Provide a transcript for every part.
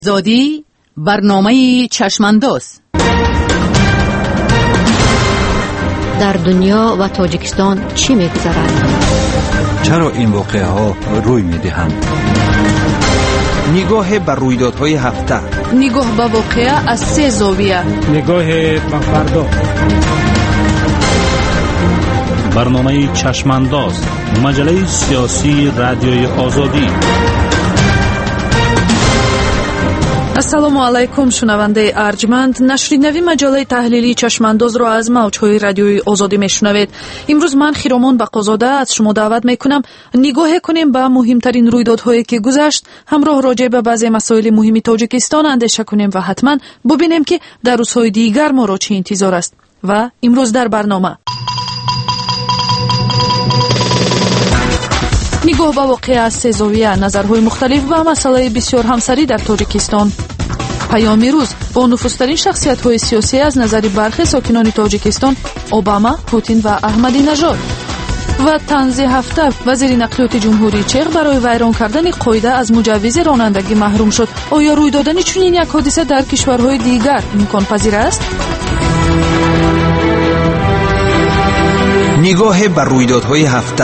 زادی برنامه چشمانداز. در دنیا و تاجیکستان چی می‌گذرد؟ چرا این واقعه ها روی می‌دهند؟ نگاه بر رویدادهای هفته، نگاه به واقعه از 3 زاویه، نگاه به فردا. برنامه چشمانداز، مجله سیاسی رادیوی آزادی. ассалому алайкум шунавандаи арҷманд, нашри нави маҷалаи таҳлилии чашмандозро аз мавҷҳои радиои озодӣ мешунавед. имрӯз ман хиромон бақозода аз шумо даъват мекунам нигоҳе кунем ба муҳимтарин рӯйдодҳое ки гузашт, ҳамроҳ роҷеъ ба баъзе масоили муҳими тоҷикистон андеша кунем ва ҳатман бубинем ки дар рӯзҳои дигар моро чӣ интизор аст. ва имрӯз дар барнома нигоҳ ба воқеа аз 3 зовия, назарҳои мухталиф ба масъалаи бисёр ҳамсарӣ дар Тоҷикистон. паёми рӯз бо нуфузтарин шахсиятҳои сиёсӣ аз назари бархе сокинони Тоҷикистон: Обама, Путин ва Аҳмадинажод. ва танзи ҳафта вазири нақлиёти ҷумҳурии Чех барои вайрон кардани қоида аз муҷаввизи ронандагӣ маҳрум шуд. оё рӯй додани чунин як ҳодиса дар кишварҳои дигар имконпазир аст? нигоҳ бар рӯйдодҳои ҳафта.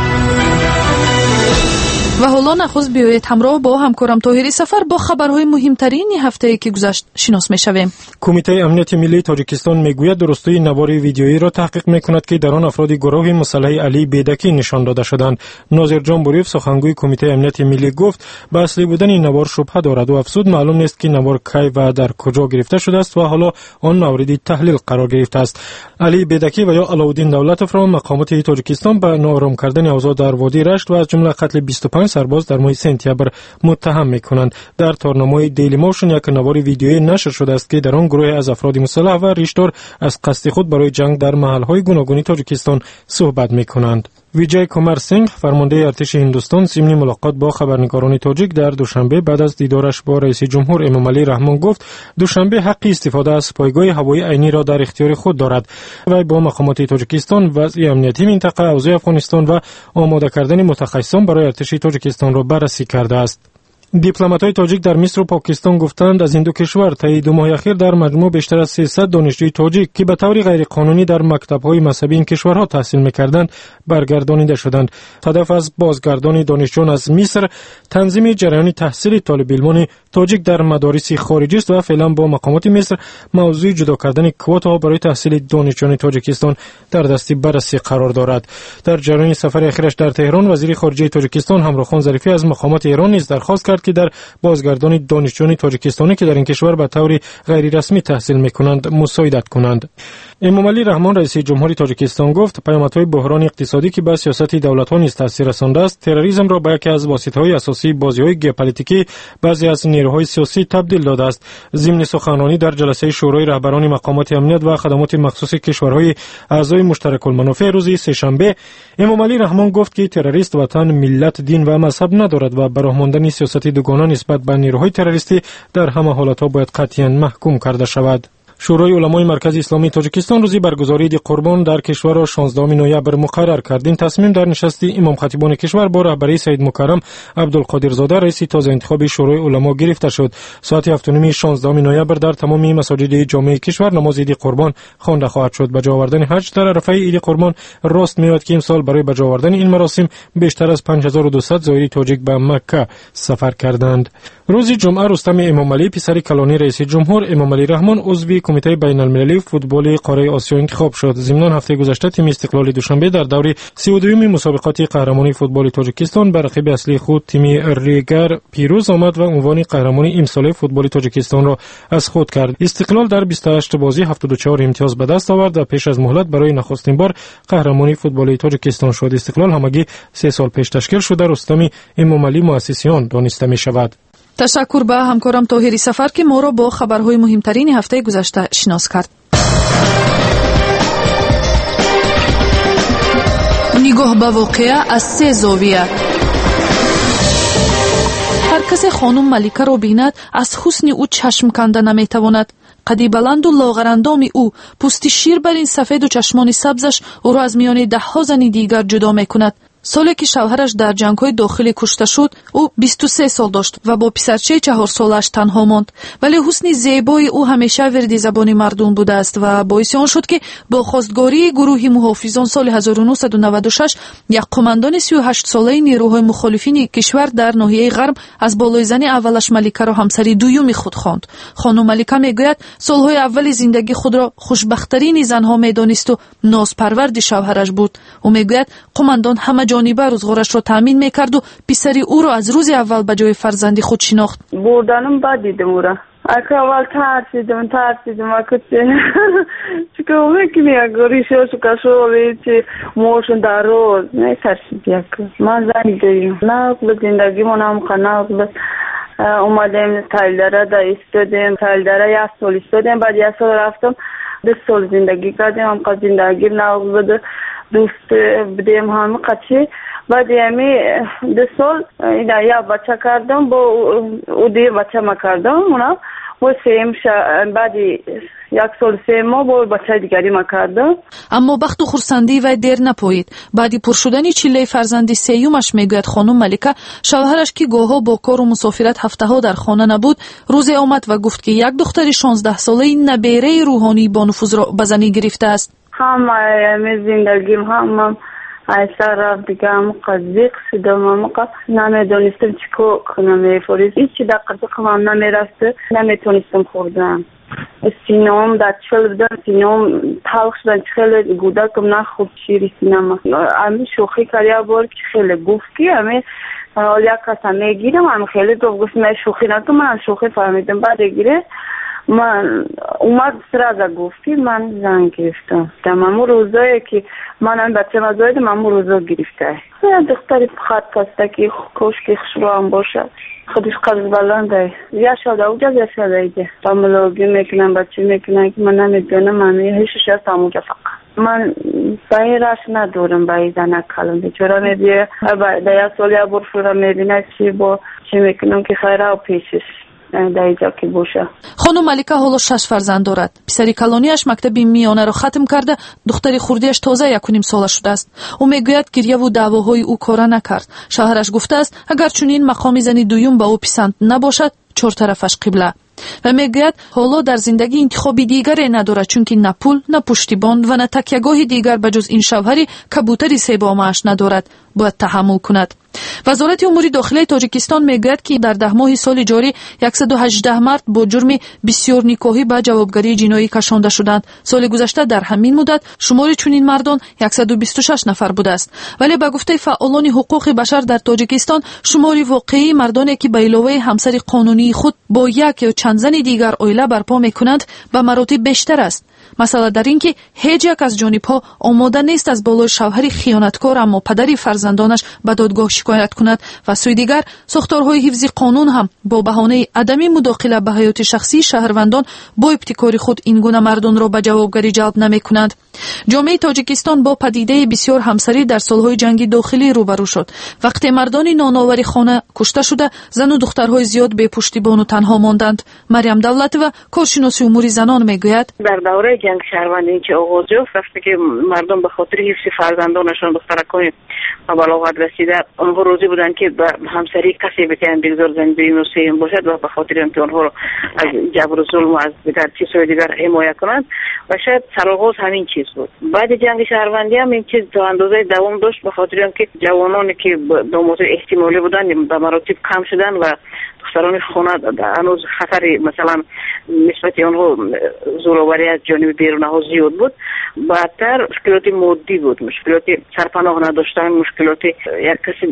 ва ҳоло нахуст биёед ҳамроҳ бо ҳамкорам Тоҳири Сафар бо хабарҳои муҳимтарини ҳафтае ки гузашт шинос мешавем. کمیته امنیت ملی تاجیکستان میگوید درستی نوار ویدیویی را تحقیق میکند که در آن افراد گروه مسلح علی بیدکی نشان داده شدند. ناظر جان بوریف سخنگوی کمیته امنیت ملی گفت به اصلی بودن این نوار شبهه دارد و افزود معلوم نیست که نوار کی و در کجا گرفته شده است و حالا آن مورد تحلیل قرار گرفته است. علی بیدکی و یا علاءالدین دولتوف را مقامات تاجیکستان به ناآرام کردن اوضاع در وادی رشت و از جمله قتل 25 سرباز در ماه سپتامبر متهم میکنند. در تارنامه دیلی موشن یک نوار ویدیویی نشر شده است که در آن گروه از افراد مسلح و ریشدار از قصد خود برای جنگ در محل‌های گوناگون تاجیکستان صحبت می‌کنند. ویجای کمار سینگ، فرمانده ارتش هندوستان، ضمن ملاقات با خبرنگاران تاجیک در دوشنبه بعد از دیدارش با رئیس جمهور امامعلی رحمان گفت دوشنبه حق استفاده از پایگاه هوایی عینی را در اختیار خود دارد. وی با مقامات تاجیکستان وضع امنیتی منطقه، اوضاع افغانستان و آماده کردن متخصصان برای ارتش تاجیکستان را بررسی کرده است. دیپلمات‌های تاجیک در مصر و پاکستان گفتند از این دو کشور طی 2 ماه اخیر در مجموع بیشتر از 300 دانشجوی تاجیک که به طور غیرقانونی در مکتب‌های مذهبی این کشورها تحصیل می‌کردند برگردانیده شدند. هدف از بازگردانی دانشجویان از مصر تنظیم جریان تحصیل طالب علمان تاجیک در مدارس خارجی است و فعلا با مقامات مصر موضوع جدا کردن کوتا برای تحصیل دانشجویان تاجیکستان در دست بررسی قرار دارد. در جریان سفر اخیرش در تهران وزیر خارجه تاجیکستان همراخان ظریفی از مقامات ایران نیز درخواست کرد که در بازگردانی دانشجویان تاجیکستانی که در این کشور به طور غیر رسمی تحصیل می‌کنند مساعدت کنند. امامعلی رحمان رئیس جمهوری تاجیکستان گفت پیامدهای بحران اقتصادی که به سیاست دولت‌ها نیز تاثیر رسانده است، تروریسم را به یکی از واسطه‌های اساسی بازی‌های ژئوپلیتیکی بعضی از نیروهای سیاسی تبدیل داده است. ضمن سخنرانی در جلسه شورای رهبران مقامات امنیت و خدمات مخصوص کشورهای اعضای مشترک المنافع روز سه‌شنبه، امامعلی رحمان گفت که تروریست وطن، ملت، دین و مذهب ندارد و براه ماندن سیاست دوگانه نسبت به نیروهای تروریستی در همه حالت‌ها باید قطعاً محکوم کرده شود. شورای علمای مرکز اسلامی تاجیکستان روزی برگزاری عید قربان در کشور را 16 نوامبر مقرر کرد. این تصمیم در نشست امام خطیبان کشور با رهبری سید مکرم عبدالقادرزاده رئیس تازه انتخاب شورای علما گرفته شد. ساعت 7:30 16 نوامبر در تمام مساجد جامع کشور نماز عید قربان خوانده خواهد شد. به جا آوردن حج در عرفه عید قربان راست میاد که امسال برای به جا آوردن این مراسم بیشتر از 5200 زائر تاجیک به مکه سفر کردند. روز جمعه رستم امامعلی پسر کلانی رئیس جمهور امامعلی رحمان عضو کمیته بین‌المللی فوتبال قاره آسیا انتخاب شد. ضمن هفته گذشته تیم استقلال دوشنبه در دور 32 مسابقات قهرمانی فوتبال تاجیکستان بر رقیب اصلی خود تیم ریگر پیروز آمد و عنوان قهرمان امسال فوتبال تاجیکستان را از خود کرد. استقلال در 28 بازی 74 امتیاز به دست آورد و پیش از مهلت برای نخستین بار قهرمانی فوتبال تاجیکستان شد. استقلال همگی 3 سال پیش تشکیل شده رستم امامعلی مؤسس آن دانسته می شود. تشکر به همکارم طاهری سفر که ما را با خبرهای مهمترین هفته گذشته شناس کرد. نگاه به واقعه از 3 زاویه. هر کس خانم ملیکه را بیند از حسن او چشم کنده نمیتواند. قدی بلند و لاغرندام او، پوستی شیر بر این سفید و چشمان سبزش او را از میان 10 زن دیگر جدا میکند. سالی که شوهرش در جنگ‌های داخلی کشته شد او 23 سال داشت و با پسرچه 4 سالش تنها ماند، ولی حسن زیبای او همیشه ورد زبان مردم بوده است و باعث آن شد که با خواستگاری گروه محافظان سال 1996 یک قماندان 38 ساله نیروهای مخالفین کشور در ناحیه غرب از بالای زن اولش ملکه را همسری دوم خود خواند. خانم ملکه میگوید سالهای اول زندگی خود را خوشبخت‌ترین زنها میدانست و نازپرورد شوهرش بود. او میگوید قماندان همه جانبه روزگارش را تامین میکرد و پسری او را از روز اول به جای فرزندی خود شناخت. بردنم بد دیدم او را. اول ترسیدم اکچه چکه میکنی اگری شو کشولی چه موشن در روز نه ترسید من زنی داریم نه به زندگی منم خناق اومدیم تایلدره دا ایستادیم تایلدره 1 سال ایستادیم بعد 1 سال رفتم 2 سال زندگی کردیم هم که زندگی ناق بده دوست بدیم همه قچه بعد یمی 2 سال یا بچه کردم با او دیگه بچه ما کردم اونا و بعدی 1 سال 3 ماه با بچه دیگری ما کردم. اما بخت و خرسندی و دیر نپایید. بعدی پر شدن چله فرزندی سیومش میگوید خانم ملکه شوهرش که گاهها با کار و مسافرت هفته ها در خانه نبود روزی آمد و گفت که یک دختر 16 ساله نبیره روحانی با نفوذ را به زنی گرفته است. همه زندگیم هم ایسا رفت دیگه هم قضیق شدم هم نمیدونستم چیکار کنم هیچی در قضیق هم نمیرسته نمیتونستم خوردم سینام در چل بدن سینام تلخ شدن خیلی گودکم نخوب شیری سینام همی شوخی کریا بار که خیلی گفت که همی حال یک کس همه گیرم هم خیلی گفت من شوخی نکنم من شوخی فهمیدم بعد گیره من اومد سر گفتی من زن گرفتم تمام روزایی که من هم بچه مزایده من روزا گرفته دختری خط کسته که کشکی خشرو هم باشه خودش قرض بلنده یا شده اوجا یا شده ایده تاملوگی میکنم بچه میکنم که من نمیدونم من هیچش هست همونجا فقط من بایرش ندارم بایی زنک کلم بیچورا میبیه در 1 سال یا برفورا میبینه چی میکنم که خیره و پیشش خانم ملکه حالا 6 فرزند دارد. پسری کلانیش مکتب میانه را ختم کرده، دختری خردیش تازه 1.5 ساله شده است. او میگوید گریه و دعواهای او کار نکرد. شوهرش گفته است اگر چنین مقام زنی دوم به او پسند نباشد 4 طرفش قبله. و میگوید حالا در زندگی انتخابی دیگری ندارد چون که نه پول نه پشتیبان و نه تکیهگاه دیگر بجز این شوهری کبوتری سیبامش ندارد باید تحمل کند. وزارت امور داخلی تاجیکستان میگوید که در 10 ماه سال جاری 118 مرد با جرم بسیار نیکوهی به جوابگری جنایی کشانده شدند. سال گذشته در همین مدت شمار چنین مردان 126 نفر بوده است. ولی به گفته فعالان حقوق بشر در تاجیکستان شمار واقعی مردانی که به علاوه همسر قانونی خود با یک یا چند زن دیگر عائله برپا میکنند به مراتب بیشتر است. مسئله در این که هیچ یک از جانب‌ها آماده نیست از بالای شوهری خیانتکار اما پدری فرزندانش به دادگاه شکایت کند و سوی دیگر ساختارهای حفظ قانون هم با بهانه عدم مداخله به حیات شخصی شهروندان با ابتکار خود این گونه مردان را به جوابگری جلب نمی‌کنند. جامعه تاجیکستان با پدیده بسیار همسری در سالهای جنگ داخلی روبرو شد. وقتی مردان نانآور خانه کشته شده زن و دخترهای زیاد بی پشتیبان و تنها ماندند. مریم دولتова کارشناس امور زنان میگوید در دوره جنگ شهروندی که آغاز یافت وقتی که مردم به خاطر حفظ فرزندانشان دخترکان و بلاغت رسیده آنها روزی بودن که به همسری کسی بتوانند بگذار زن دوم و سوم باشد و به خاطر اینکه آنها را از جبر و ظلم و از دیگر چیزهای دیگر حمایت کنند و شاید سرآغاز همین چیز بود. بعد جنگ شهروندی هم این چیز تا اندازه دوام داشت به خاطر اینکه جوانانی که داماد احتمالی بودن به مراتب کم شدن و دختران خانه هنوز خطری مثلا نسبت آنها زورآوری از جانب بیرونها زیاد بود. بعدتر مشکلات مادی بود، مشکلات سرپناه نداشتن، مشکلات یک کسی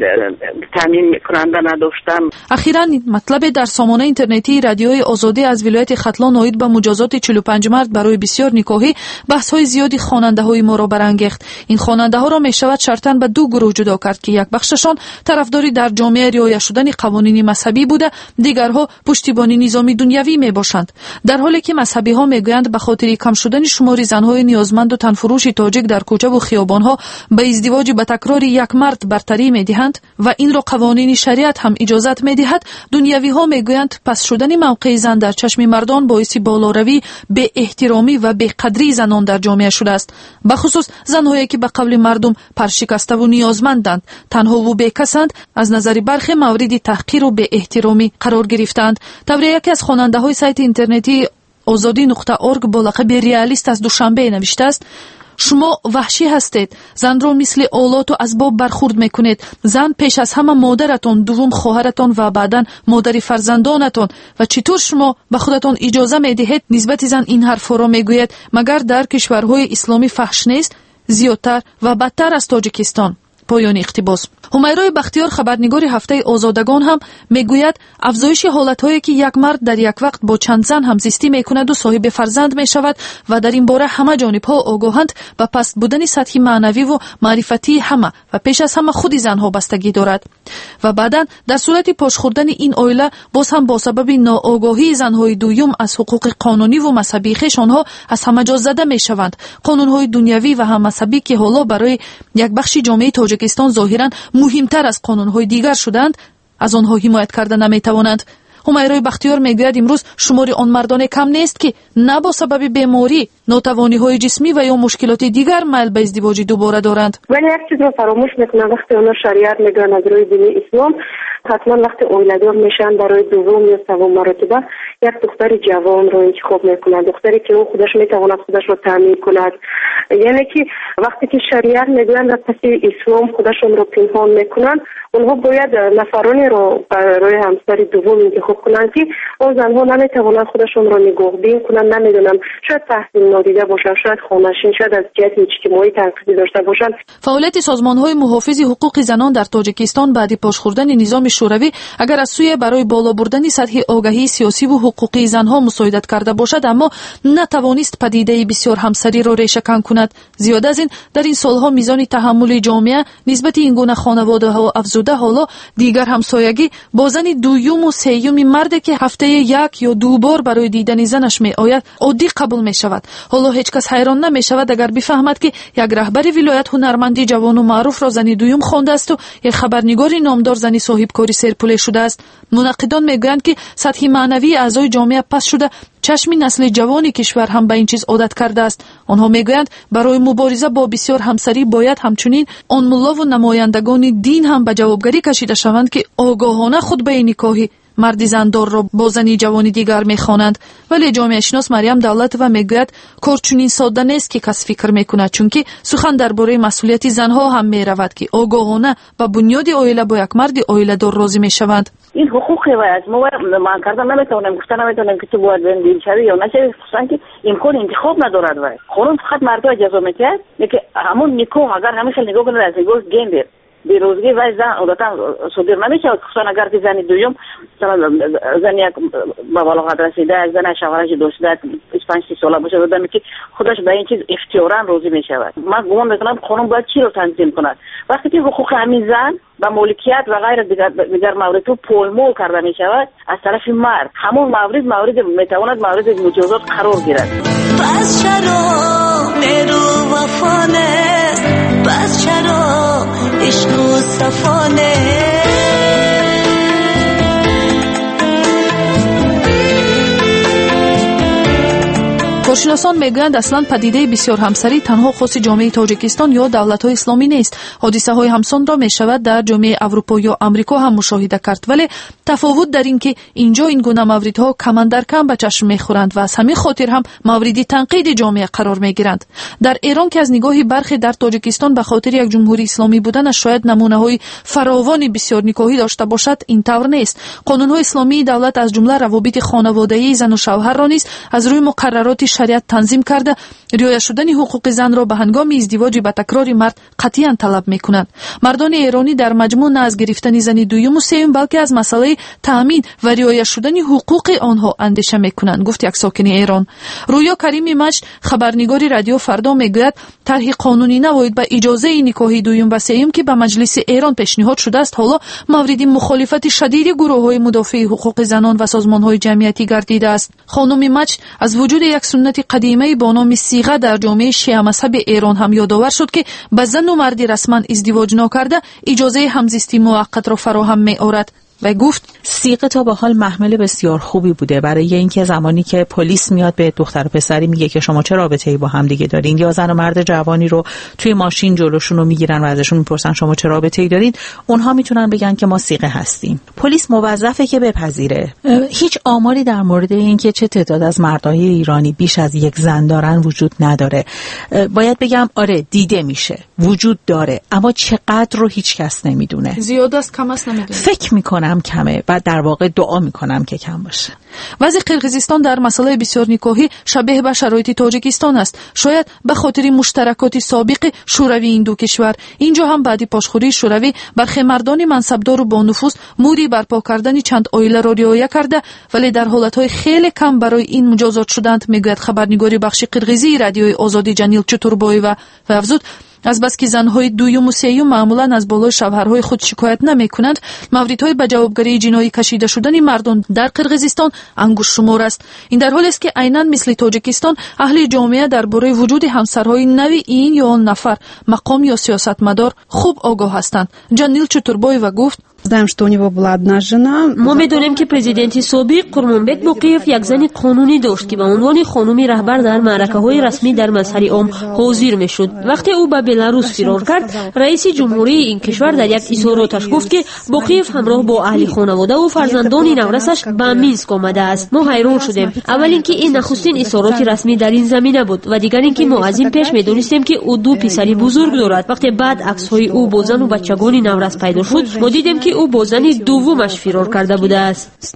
تامین کننده نداشتن. اخیراً مطلب در سامانه اینترنتی رادیوی آزادی از ولایت ختلان اوید به مجازات 45 مرد برای بسیار نکاحی بحث‌های زیادی خواننده‌های ما را برانگیخت. این خواننده‌ها را می‌شود شرطاً به 2 گروه جدا کرد که یک بخششان طرفداری در جامعه رعایت شدن قوانین مذهبی بوده، دیگرها پشتیبانی نظامی دنیوی میباشند. در حالی که مذهبی ها میگویند به خاطر کم شدن شمار زنهای نیازمند و تنفروش تاجیک در کوچه و خیابانها به ازدواج به تکرار یک مرد برتری میدهند و این را قوانین شریعت هم اجازت میدهد، دنیوی ها میگویند پس شدن موقع زن در چشم مردان باعث بالاروی، بی احترامی و بی قدری زنان در جامعه شده است. بخصوص زنهایی که به قول مردم پرشکسته و نیازمندند، تنها و بیکسند، از نظر برخی مورد تحقیر و بی احترامی قرار گرفتند. طوری یکی از خواننده های سایت اینترنتی azadi.org با لقب ریالیست از دوشنبه نوشته است: شما وحشی هستید. زن را مثل اولاد و اسباب برخورد میکنید. زن پیش از همه مادرتون، دوم خواهرتون و بعداً مادر فرزندانتون. و چطور شما به خودتون اجازه میدهید نسبت زن این حرفا را میگوید؟ مگر در کشورهای اسلامی فحش نیست؟ زیادتر و بدتر از تاجیکستان. پایان اقتباس. همیرای بختیار، خبرنگار هفته آزادگان، هم میگوید افزایش حالت‌هایی که یک مرد در یک وقت با چند زن همزیستی میکند و صاحب فرزند میشود و در این باره همه جانب‌ها آگاهند به پست بودن سطح معنوی و معرفتی همه و پیش از همه خود زنها بستگی دارد. و بعداً در صورت پاش خوردن این عائله باز هم با سبب ناآگاهی زنهای دوم از حقوق قانونی و مذهبی خودشانها از همه جا زده میشوند. قانون‌های دنیوی و هم مذهبی که حالا برای یک بخش جامعه تاجیکستان ظاهراً مهمتر از قانون‌های دیگر شدند، از آنها حمایت کردن نمی‌توانند. همیرای بختیار میگوید امروز شمار آن مردان کم نیست که نه با سبب بیماری، ناتوانی‌های جسمی و یا مشکلات دیگر میل به ازدواج دوباره دارند. ولی یک چیز رو فراموش میکنن، وقتی اونا شریعت میگن از روی دین اسلام، حتما وقتی اولادار میشن برای دوم یا سوم مرتبه یک دختر جوان رو انتخاب میکنن، دختری که او خودش میتواند خودش رو تامین کند. یعنی که وقتی که شریعت میگن در پس اسلام خودشون رو پنهان میکنن، اونها باید نفرانی رو برای همسر دوم انتخاب کنن که اون زنها نمیتوانند خودشون رو نگهداری کنن. نمیدونم، شاید تحصیل نادیده باشن، شاید خانشین، شاید از جهت اجتماعی تنقیدی داشته باشن. فعالیت سازمان‌های محافظ حقوق زنان در تاجیکستان بعد پاش خوردن نظام شوروی اگر از سوی برای بالا بردن سطح آگاهی سیاسی و حقوقی زنها مساعدت کرده باشد، اما نتوانست پدیده بسیار همسری را ریشه‌کن کند. زیاد از این در این سالها میزان تحمل جامعه نسبت این گونه خانواده‌ها افزوده، حالا دیگر همسایگی با زن دوم و سوم مردی که هفته یک یا دو بار برای دیدن زنش می آید عادی قبول می شود. حالا هیچ کس حیران نمی شود اگر بفهمد که یک رهبر ولایت هنرمندی جوان و معروف را زن دوم خوانده است و یک خبرنگار نامدار زن صاحب کاری سرپوله شده است. منقدان میگویند که سطح معنوی اعضای جامعه پست شده، چشم نسل جوانی کشور هم به این چیز عادت کرده است. آنها میگویند برای مبارزه با بسیار همسری باید همچنین آن ملا و نمایندگان دین هم به جوابگری کشیده شوند که آگاهانه خود به نکاحی مرد زندار را با زنی جوانی دیگر میخوانند. ولی جامعه شناس مریم دولتова میگوید کار چنین ساده نیست که کس فکر میکند، چون که سخن درباره مسئولیت زنها هم میرود که آگاهانه به بنیاد عائله با یک مرد عائله دار راضی میشوند. این حقوقی و از ما من کردن نمیتونم، گفتن نمیتونم که تو باید بین شوی یا نشوی، خصوصا که امکان انتخاب ندارد. و قانون فقط مرد را اجازه میده که همون نکاح اگر همیشه نگاه کنه از نگاه گندر بیروزگی و زن عادتا صدور نمیشه، خصوصا اگر که زن دوم زن یک به بلاغت رسیده، یک زن شوهرش داشته 25-30 ساله باشه، آدمی که خودش به این چیز اختیارا راضی میشود. من گمان میکنم قانون باید چی رو تنظیم کند؟ وقتی که حقوق همین زن و مالکیت و غیر دیگر مورد رو پایمال کرده میشود از طرف مرد، همون مورد میتواند مورد مجازات قرار گیرد. پس چرا نیرو وفانه، پس چرا عشق و صفانه. کارشناسان میگویند اصلا پدیده بسیار همسری تنها خاص جامعه تاجیکستان یا دولت‌های اسلامی نیست. حادثه‌های همسان را میشود در جامعه اروپا یا آمریکا هم مشاهده کرد، ولی تفاوت در این که اینجا این گونه موردها کم در کم به چشم میخورند و از همین خاطر هم مورد تنقید جامعه قرار میگیرند. در ایران که از نگاهی برخی در تاجیکستان به خاطر یک جمهوری اسلامی بودن شاید نمونه‌های فراوانی بسیار نکاحی داشته باشد، این طور نیست. قانون‌های اسلامی دولت از جمله روابط خانوادگی زن و شوهر را نیز از روی مقررات شریعت تنظیم کرده رعایت شدن حقوق زن را به هنگام ازدواج با تکرار مرد قطعاً طلب میکنند. مردان ایرانی در مجموع نه از گرفتن زن دوم و سوم بلکه از مسئله تامین و رعایت شدن حقوق آنها اندیشه میکنند، گفت یک ساکن ایران. رویا کریمی مجد خبرنگار رادیو فردا میگوید طرح قانونی نباید به اجازه نکاح دوم و سوم که به مجلس ایران پیشنهاد شده است حالا مورد مخالفت شدید گروه‌های مدافع حقوق زنان و سازمان‌های جمعیتی گردیده است. خانم مجد از وجود یک سنت قدیمی با نام صیغه در جامعه شیعه مذهب ایران هم یادآور شد که به زن و مرد رسما ازدواج نکرده اجازه همزیستی موقت را فراهم می‌آورد. و گفت سیغه تا به حال محمل بسیار خوبی بوده برای اینکه زمانی که پلیس میاد به دختر و پسری میگه که شما چه رابطه‌ای با هم دیگه دارین، یا زن و مرد جوانی رو توی ماشین جلوشون رو میگیرن و ازشون میپرسن شما چه رابطه‌ای دارین، اونها میتونن بگن که ما سیغه هستیم. پلیس موظفه که بپذیره. هیچ آماری در مورد اینکه چه تعداد از مردای ایرانی بیش از یک زن دارن وجود نداره. باید بگم آره دیده میشه، وجود داره، اما چقدر رو هیچ کس نمیدونه. زیاد است کم است نمیدونه. فکر میکنم کمه و در واقع دعا میکنم که کم باشه. وضع قرقیزستان در مسئله بسیار نیکویی شبیه به شرایط تاجیکستان است. شاید به خاطر مشترکات سابق شوروی این دو کشور، اینجا هم بعد پاشخوری شوروی برخی مردان منصبدار و با نفوذ موری برپا کردن چند عائله را رعایت کرده، ولی در حالتهای خیلی کم برای این مجازات شدند، میگوید خبرنگاری بخش قرقیزی رادیوی آزادی جنیل چتوربویeva و افزود از بس که زنهای دویم و سوم معمولا از بالای شوهرهای خود شکایت نمیکنند، موردهای به جوابگری جنایی کشیده شدن مردان در قرقیزستان انگشت شمار است. این در حالی است که عیناً مثل تاجیکستان اهل جامعه درباره وجود همسرهای نوی این یا آن نفر مقام یا سیاستمدار خوب آگاه هستند. جنیل چتوربویeva گفت ما میدونیم که پرزیدنت سابق قرمانبک باقیف یک زن قانونی داشت که به عنوان خانم رهبر در معرکه‌های رسمی در مظهر عام حاضر میشد. وقتی او به بلاروس فرار کرد، رئیس جمهوری این کشور در یک اظهاراتش گفت که باقیف همراه با اهل خانواده و فرزندان نورسش به مینسک آمده است. ما حیران شدیم. اول اینکه این نخستین اظهارات رسمی در این زمینه بود و دیگر اینکه ما از این پیش میدونستیم که او دو پسری بزرگ دارد. وقتی بعد عکس‌های او با زن و بچگان نورس پیدا شد، ما دیدیم که او با زن دومش فرار کرده بوده است.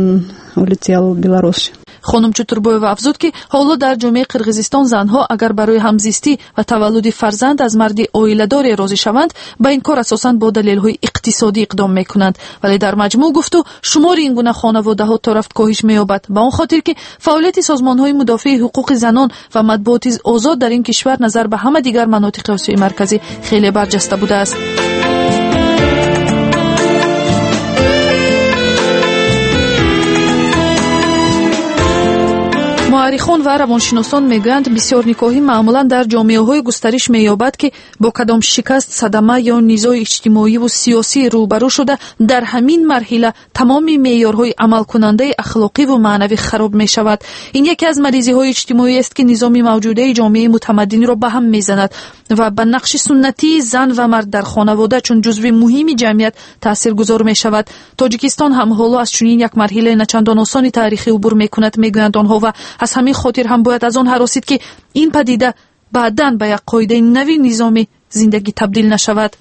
خانم چتوربویeva افزود که حالا در جامعه قرقیزستان زنها اگر برای همزیستی و تولد فرزند از مردی عائله‌دار راضی شوند، به این کار اساساً با دلایل اقتصادی اقدام میکنند، ولی در مجموع گفت و شمار این گونه خانواده‌ها تا رفت کاهش می‌یابد، به آن خاطر که فعالیت سازمان‌های مدافع حقوق زنان و مطبوعات آزاد در این کشور نظر به همه دیگر مناطق آسیای مرکزی خیلی برجسته بوده است. مورخان و روانشناسان میگویند بسیار نکاحی معمولا در جامعه‌های گسترش می‌یابد که با کدام شکست، صدمه یا نزاع اجتماعی و سیاسی روبرو شده، در همین مرحله تمام معیارهای عمل کننده اخلاقی و معنوی خراب می‌شود. این یکی از مریضی‌های اجتماعی است که نظام موجوده جامعه متمدن را به هم می‌زند و به نقش سنتی زن و مرد در خانواده چون جزو مهمی جمعیت تاثیرگذار می‌شود. تاجیکستان هم حالا از چنین یک مرحله نچندان آسان تاریخی عبور می‌کند، می‌گویند آنها، و از همین خاطر هم باید از آن هراسید که این پدیده بعداً به یک قاعده نوی نظامی زندگی تبدیل نشود.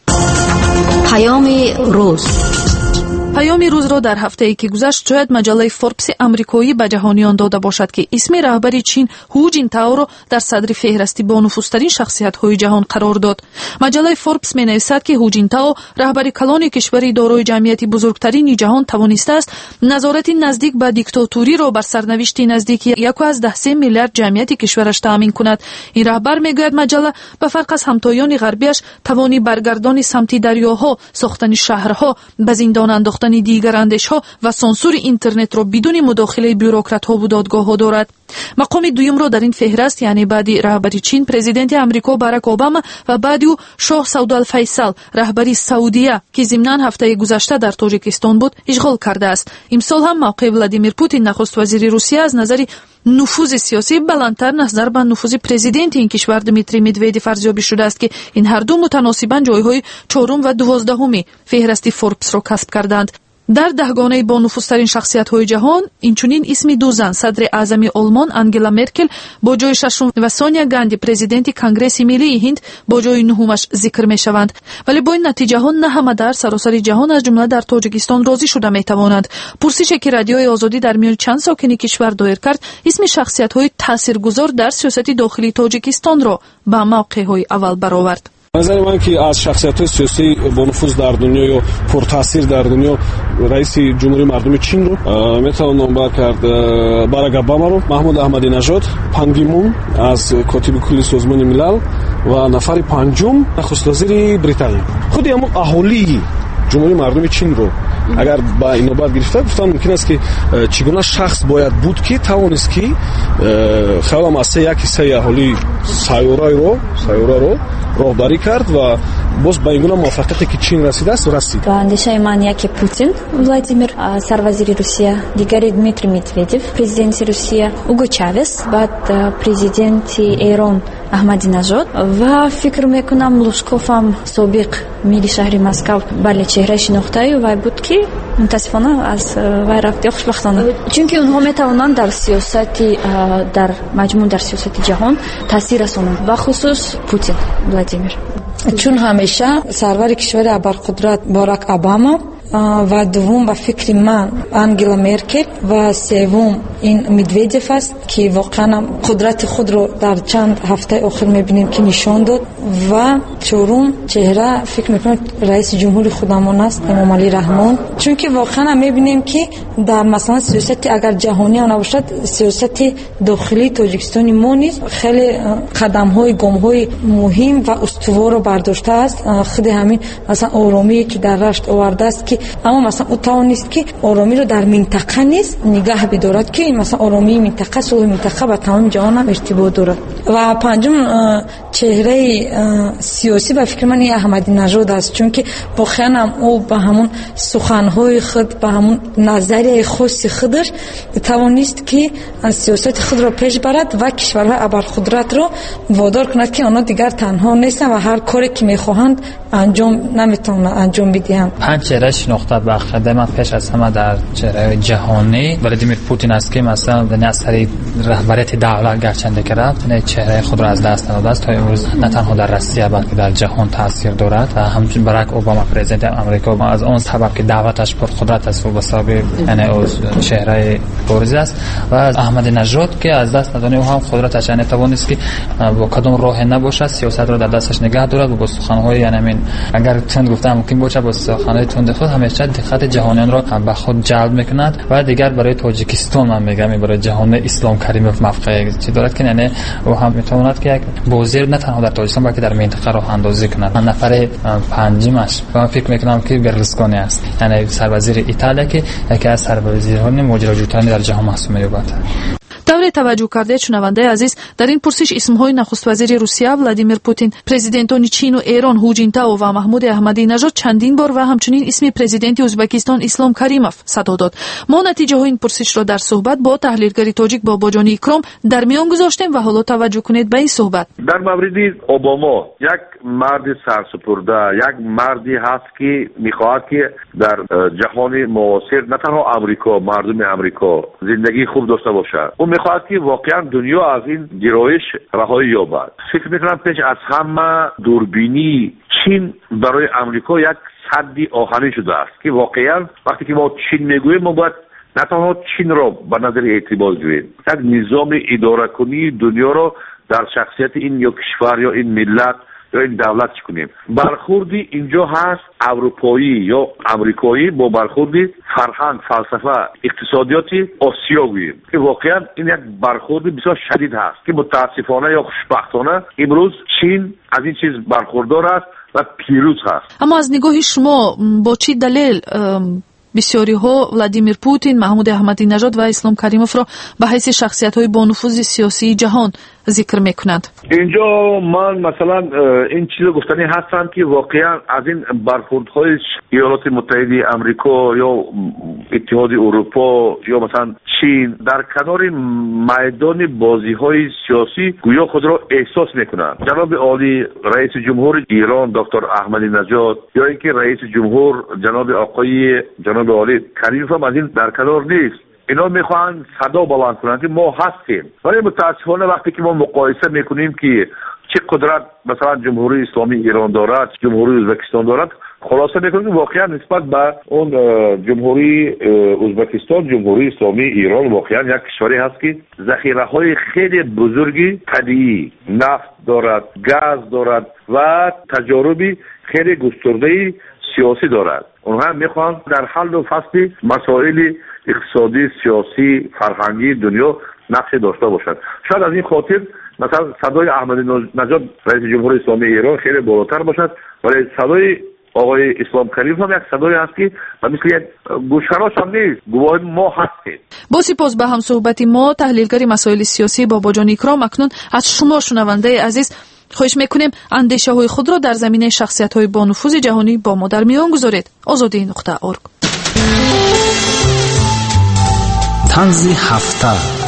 پیام روز. پیام روز را در هفته‌ای که گذشت شاید مجله فوربس آمریکایی به جهانیان داده باشد که اسم رهبر چین هو جینتائو را در صدر فهرستی با نفوذترین شخصیت‌های جهان قرار داد. مجله فوربس می‌نویسد که هو جینتائو رهبر کلان کشوری دارای جمعیت بزرگترین جهان توانسته است نظارت نزدیک به دیکتاتوری را بر سرنوشت نزدیک 1.3 میلیارد جمعیت کشورش تامین کند. این رهبر، میگوید مجله، به فرق از همتایان غربیش توانی برگردان سمت دریاها، ساختن شهرها، به زندان انداختن دیگر اندیش‌ها و سانسور اینترنت را بدون مداخله بوروکرات‌ها و دادگاه‌ها دارد. مقام دوم را در این فهرست، یعنی بعد رهبری چین، پرزیدنت آمریکا باراک اوباما و بعد او شاه سعود الفیصل رهبری سعودیه که ضمناً هفته گذشته در تاجیکستان بود، اشغال کرده است. امسال هم موقع ولادیمیر پوتین نخست وزیر روسیه از نظر نفوذ سیاسی بلندتر نظر به نفوذ پرزیدنت این کشور دمیتری مدودوف ارزیابی شده است که این هر دو متناسباً جایهای 4 و 12 فهرست فوربس را کسب کردند. در دهگانه با نفوذترین شخصیت‌های جهان اینچنین اسم دو زن، صدر اعظم آلمان انگلا مرکل با جای 6 و سونیا گاندی پرزیدنت کنگره ملی هند با جای 9 ذکر می‌شوند. ولی با این نتیجه ها نه همه در سراسر جهان از جمله در تاجیکستان راضی شده می‌توانند. پرسشی که رادیوی آزادی در میان چند ساکن کشور دایر کرد، اسم شخصیت‌های تاثیرگذار در سیاست داخلی تاجیکستان را به موقع‌های اول برآورد. نظر من که از شخصیت‌های سیاسی با نفوذ در دنیا یا پرتاثیر در دنیا رئیس جمهوری مردم چین رو میتوان نامبر کرد باراک اوباما رو، محمود احمدی نژاد، پان گی مون از کاتب کلی سازمان ملل و نفر پنجم نخست وزیر بریتانیا. خود همون اهالی جمهوری مردم چین رو اگر با این نوبت گرفته گفتن ممکن است که چگونه شخص باید بود که توانست که خیلی از یک حصه اهالی سیاره رو роҳбарӣ кард ва боз ба ин гуна муваффақияте ки чин расидааст расид. ба андешаи ман яке Путин Владимир, сарвазири Русия, дигаре Дмитрий Медведев, президенти Русия Уго Чавес, баъд президенти Эрон Аҳмадинажод ва фикр мекунам Лушковам собиқ мири шаҳри Москав. Бале, чеҳраи шинохтаи вай буд ки мутаассифона аз вай рафти хушбахтона, чунки онҳо метавонанд дар сиёсати дар маҷмӯъ дар сиёсати ҷаҳон таъсир расонанд, бахусус Путин Владимир. чун ҳамеша сарвари кишвари абарқудрат Барак Обама ва дуввум ба фикри ман Ангела Меркел ва севум ин Медведев аст ки воқеан қудрати худро дар чанд ҳафтаи охир мебинем ки нишон дод ва чорум чеҳра фикр мекунам раиси ҷумҳури худамон аст Эмомалӣ Раҳмон, чунки воқеан мебинем ки дар масалан сиёсати агар ҷаҳонӣ набошад сиёсати дохилии Тоҷикистони мо низ хеле қадамҳои гомҳои муҳим ва устуворро бардоштааст. худи ҳамин масалан оромие ки дар рашт овардааст ки аммо масалан ӯ тавонист ки оромиро дар минтақа низ нигаҳ бидорад ки масалан оромии минтақа сулҳи минтақа ба тамоми ҷаҳон ҳам иртибот дорад. ва панҷум чеҳраи сиёсӣ ба фикри ман Аҳмадинажод аст, чунки воқеан ҳам ӯ ба ҳамун суханҳои худ ба ҳамун назарияи хоси худаш тавонист ки сиёсати худро пеш барад ва кишварҳои абарқудратро водор кунад ки онҳо дигар танҳо нестанд ва ҳар коре ки мехоҳанд анҷом наметавонанд анҷом бидиҳанд. панҷ чеҳраи шинохта ба қадама пеш аз ҳама дар чеҳраи ҷаҳонӣ Владимир Путин аст ки масалан аз сари раҳбарияти давлат гарчанде ки рафт чеҳраи худро аз даст надодааст, то имрӯз на танҳо дар Россия балки дар ҷаҳон таъсир дорад ва ҳамчун Барак Обама президенти Амрико аз он сабаб ки давлаташ пурқудрат аст ва сабаби яъне оз чеҳраи бориз аст ва Аҳмадинажод ки аз даст надони ӯ ҳам қудраташ яъне тавонист ки бо кадом роҳе набошад сиёсатро дар дасташ нигоҳ дорад ва бо суханҳои яъне мин агар тунд гуфтам мумкин бошад бо суханҳои тунди худ ҳамеша диққати ҷаҳониёнро ба худ ҷалб мекунад ва дигар барои Тоҷикистон ман мегӯям барои ҷаҳони Ислом Каримов мавқеи чӣ дорад ки яъне ӯ ҳам метавонад ки як бозир на танҳо дар Тоҷикистон балки дар минтақа роҳандозӣ кунад. нафари панҷимаш ман фикр мекунам ки Берлускони аст, яъне сарвазири Италия ки яке аз сарвазирҳои моҷироҷӯтарини дар ҷаҳон маҳсуб меёбад. давре таваҷҷӯҳ кардаед шунавандаи азиз, дар ин пурсиш исмҳои нахуствазири Русия Владимир Путин, президентони Чину Эрон Ҳу Ҷинтао ва Маҳмуди Аҳмадинажод чандин бор ва ҳамчунин исми президенти Ӯзбекистон Ислом Каримов садо дод. мо натиҷаҳои ин пурсишро дар суҳбат бо таҳлилгари тоҷик Бобоҷони Икром дар миён гузоштем ва ҳоло таваҷҷӯҳ кунед ба ин суҳбат. дар мавриди Обамо як марди сарсупурда, як марди ҳаст ки мехоҳад ки дар ҷаҳони муосир на танҳо Амрико, мардуми Амрико зиндагии хуб дошта бошад. ӯ мехоҳад ки воқеан дунё аз ин гироиш раҳоӣ ёбад. фикр мекунам пеш аз ҳама дурбинӣ Чин барои Амрико як садди оҳанӣ шудааст ки воқеан вақте ки мо Чин мегӯем мо бояд на танҳо Чинро ба назари эътибор гирем, як низоми идоракунии дунёро дар шахсияти ин ё кишвар ё ин миллат ё ин давлат чӣ кунем. бархурди инҷо ҳаст аврупоӣ ё амрикоӣ бо бархурди фарҳанг, фалсафа, иқтисодиёти осиё гӯем ки воқеан ин як бархурди бисёр шадид ҳаст ки мутаассифона ё хушбахтона имрӯз Чин аз ин чиз бархурдор аст ва пирӯз ҳаст. аммо аз нигоҳи шумо бо чӣ далел бисёриҳо Владимир Путин, Маҳмуди Аҳмадинажод ва Ислом Каримовро ба ҳайси шахсиятҳои бонуфузи сиёсии ҷаҳон зикр мекунанд? инҷо ман масалан ин чизо гуфтанӣ ҳастам ки воқеан аз ин бархурдҳои иёлоти муттаҳиди Амрико ё иттиҳоди Урупо ё масалан Чин дар канори майдони бозиҳои сиёсӣ гӯё худро эҳсос мекунанд. ҷаноби олӣ раиси ҷумҳури Ирон доктор Аҳмадинаҷод ё ин ки раиси ҷумҳур ҷаноби олӣ Каримов ҳам аз ин дар канор нест. اینا میخوان صدا بلند کنند که ما هستیم، ولی متاسفانه وقتی که ما مقایسه میکنیم که چه قدرت مثلا جمهوری اسلامی ایران دارد، جمهوری ازبکستان دارد، خلاصه میکنیم که واقعا نسبت به اون جمهوری ازبکستان، جمهوری اسلامی ایران واقعا یک کشوری هست که ذخیره های خیلی بزرگی طبیعی نفت دارد، گاز دارد و تجاربی خیلی گسترده سیاسی دارد. اونها میخوان در حل و فصل مسائل اقتصادی، سیاسی، فرهنگی دنیا نقش داشته باشد. شاید از این خاطر مثلا صدای احمدی‌نژاد رئیس جمهوری اسلامی ایران خیلی بالاتر باشد، ولی صدای آقای اسلام کریم هم یک صدای هست که مثل یک گوشخراش هم نیست، گواه ما هستیم. با سپاس به هم صحبت ما تحلیلگر مسائل سیاسی باباجان اکرام، اکنون از شما شنونده عزیز خواهش میکنیم اندیشه های خود را در زمینه شخصیت های با نفوذ جهانی با ما در میان گذارید. azadi.org. طنز هفته.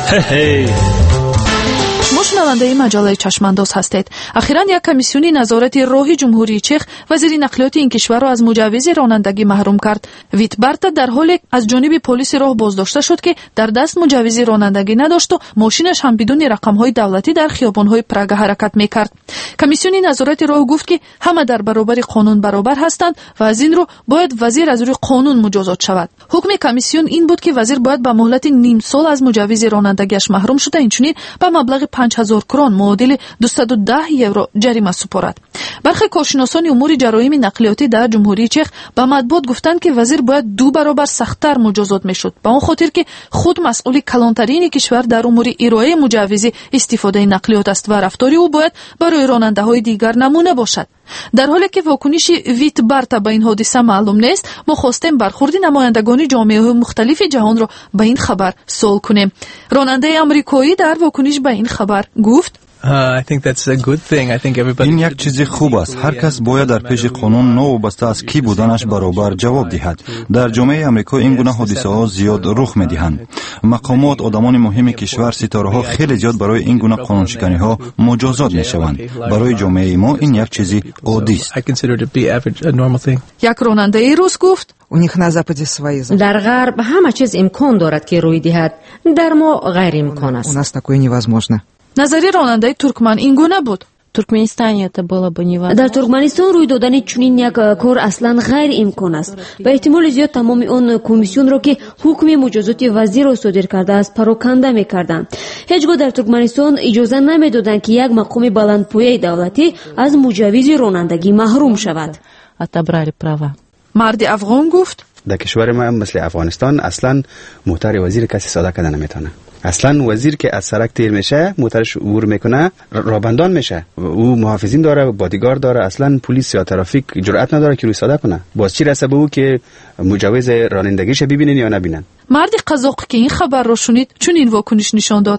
شنونده مجله چشمانداز هستید. اخیراً یک کمیسیونی نظارت راهی جمهوری چخ وزیر نقلیات این کشور را از مجوز رانندگی محروم کرد. ویتبارتا در حالی از جانب پلیس راه بازداشته شد که در دست مجوز رانندگی نداشت و ماشینش هم بدون رقم‌های دولتی در خیابان‌های پراگ حرکت می‌کرد. کمیسیونی نظارت راه گفت که همه در برابر قانون برابر هستند و از این رو باید وزیر از روی قانون مجازات شود. حکم کمیسیون این بود که وزیر باید به مهلت نیم سال از مجوز رانندگیش محروم شده، اینچنین به مبلغ 5000 کرون معادل 210 یورو جریمه سپرد. برخی کارشناسان امور جرایم نقلیاتی در جمهوری چخ به مطبوعات گفتند که وزیر باید 2 برابر سخت‌تر مجازات میشد، به آن خاطر که خود مسئول کلانترین کشور در امور ارائه مجوز استفاده نقلیات است و رفتاری او باید برای راننده‌های دیگر نمونه باشد. در حالی که واکنش ویتبارتا به این حادثه معلوم نیست، ما خواستیم برخورد نمایندگان جامعه‌های مختلف جهان را به این خبر سوال کنیم. راننده آمریکایی در واکنش به این خبر گفت: این یک چیز خوب است. هر کس باید در پیش قانون نوابسته از کی بودنش برابر جواب دهد. در جامعه آمریکا این گونه حادثه ها زیاد رخ می‌دهند. مقامات، آدمان مهم کشور، ستاره ها خیلی زیاد برای این گونه قانون شکنی ها مجازات می‌شوند. برای جامعه ما این یک چیز عادی است. یک راننده روس گفت: در غرب همه چیز امکان دارد که روی دهد، در ما غیر امکان است. نظری راننده ترکمن این گونه بود: در ترکمنستان روی دادن چنین یک کار اصلا غیر امکان است. به احتمال زیاد تمام آن کمیسیون را که حکم مجازات وزیر را صادر کرده است پراکنده می‌کردند. هیچگاه در ترکمنستان اجازه نمی‌دادند که یک مقام بلندپایه دولتی از مجوز رانندگی محروم شود. مرد افغان گفت: در کشور ما مثل افغانستان اصلا موتر وزیر کسی صادر کردن نمیتونه. اصلا وزیر که از سرک تیر میشه، موترش عبور میکنه، رابندان میشه. او محافظین داره، بادیگارد داره. اصلا پلیس یا ترافیک جرئت نداره که روی صادر کنه. باز چی رسه به او که مجوز رانندگیش ببینن یا نبینن. مرد قزاق که این خبر رو شنید چون این واکنش نشان داد: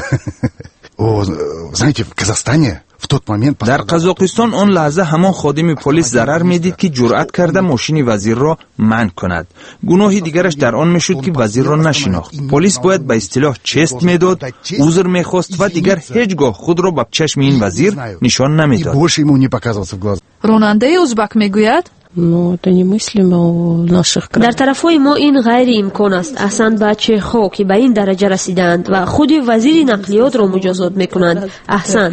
در قزاقستان آن لحظه همان خادم پلیس ضرر میدید که جرأت کرده ماشین وزیر را منع کند. گناهی دیگرش در آن میشد که وزیر را نشناخت. پلیس باید به اصطلاح چست میداد، عذر میخواست و دیگر هیچگاه خود را به چشم این وزیر نشان نمیداد. راننده ازبک میگوید: در طرفهای ما این غیر امکان است. احسن به چرخ‌ها که به این درجه رسیدند و خود وزیر نقلیات را مجازات میکنند. احسن.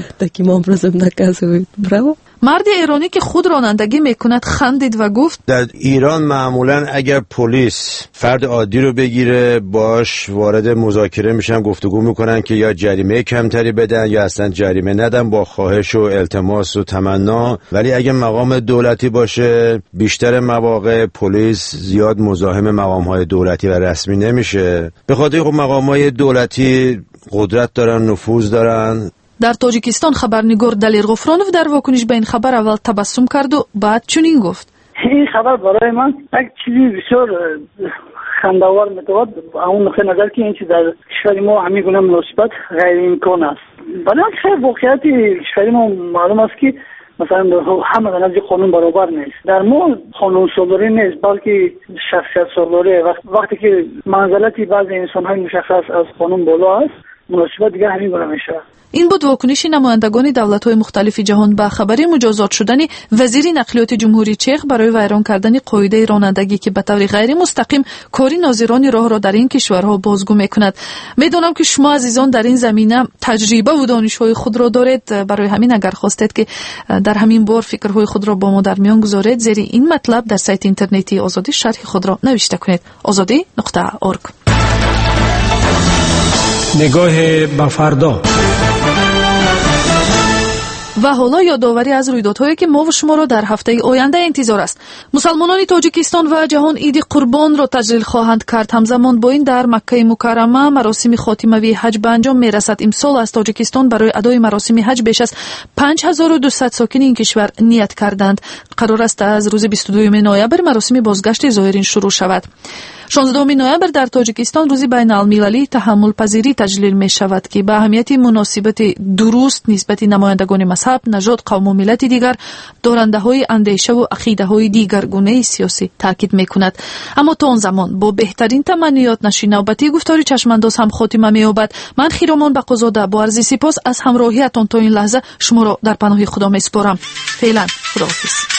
مرد ایرانی که خود رانندگی میکند خندید و گفت: در ایران معمولا اگر پلیس فرد عادی رو بگیره باش وارد مذاکره میشن، گفتگو میکنن که یا جریمه کمتری بدن یا اصلا جریمه ندن با خواهش و التماس و تمنا. ولی اگه مقام دولتی باشه بیشتر مواقع پلیس زیاد مزاحم مقام‌های دولتی و رسمی نمیشه، به خاطر خب مقام‌های دولتی قدرت دارن، نفوذ دارن. در تاجیکستان خبرنگار دلیر غفرانوف در واکنش به این خبر اول تبسم کرد و بعد چنین گفت: این خبر برای من یک چیزی بسیار خنده‌آور می‌دارد. اون نقطه نظر که این چیز در کشور ما همین گونه مناسبت غیر امکان است. ولی خیر واقعیت کشور ما معلوم است که مثلا همه در نزد قانون برابر نیست. در ما قانون سالاری نیست بلکه شخصیت سالاری. وقتی که منزلت بعضی انسان‌های مشخص از قانون بالا است، مناسبت دیگه همین گونه میشه. این بود واکنش نمایندگان دولت‌های مختلف جهان به خبر مجازات شدن وزیر نقلیات جمهوری چخ برای ویران کردن قاعده رانندگی که به طور غیر مستقیم کاری ناظران راه را در این کشورها بازگو می‌کند. می‌دانم که شما عزیزان در این زمینه تجربه و دانش‌های خود را دارید. برای همین اگر خواستید که در همین بار فکرهای خود را با ما در میان گذارید، زیر این مطلب در سایت اینترنتی آزادی شرح خود را نوشته کنید. azadi.org. نگاه به فردا. و حالا یادآوری از رویدادهایی که ما و شما را در هفته آینده انتظار است. مسلمانان تاجیکستان و جهان عید قربان را تجلیل خواهند کرد. همزمان با این در مکه مکرمه مراسم خاتموی حج به انجام میرسد. امسال از تاجیکستان برای ادای مراسم حج بیش از 5200 ساکن این کشور نیت کردند. قرار است از روز 22 نوامبر مراسم بازگشت زائرین شروع شود. 16 ноябр дар тоҷикистон рӯзи байналмилалии таҳаммулпазирӣ таҷлил мешавад ки ба аҳамияти муносибати дуруст нисбати намояндагони мазҳаб, нажод, қавму миллати дигар, дорандаҳои андешаву ақидаҳои дигаргунаи сиёсӣ таъкид мекунад. аммо то он замон бо беҳтарин таманниёт наши навбатии гуфтори чашмандоз ҳам хотима меёбад. ман хиромон бақозода бо арзи сипос аз ҳамроҳиятон то ин лаҳза шуморо дар паноҳи худо месупорам. феълан худоҳофиз.